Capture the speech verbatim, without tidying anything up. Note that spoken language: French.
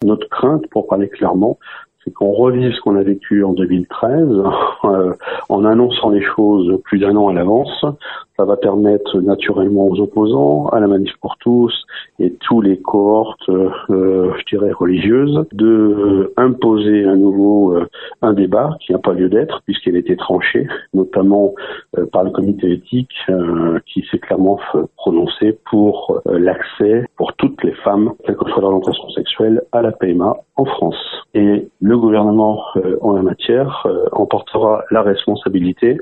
notre crainte, pour parler clairement, c'est qu'on revive ce qu'on a vécu en deux mille treize, euh, en annonçant les choses plus d'un an à l'avance. Ça va permettre naturellement aux opposants, à la Manif pour tous et tous les cohortes, euh, je dirais, religieuses, de euh, imposer à nouveau euh, un débat qui n'a pas lieu d'être puisqu'il a été tranché, notamment euh, par le comité éthique euh, qui s'est clairement prononcé pour euh, l'accès pour toutes les femmes, quelle que soit leur orientation sexuelle, à la P M A en France. Et le gouvernement, euh, en la matière, euh, en portera la responsabilité